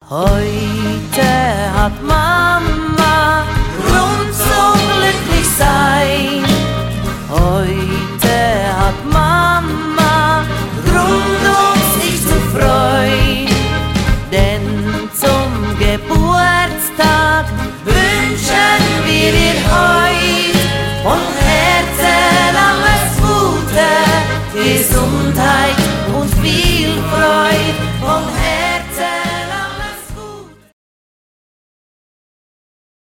Heute hat Mama Grund zum glücklich sein. Heute hat Mama Grund, sich zu freuen. Denn zum Geburtstag wünschen wir dir heut von Herzen alles Gute, Gesundheit und viel Freude.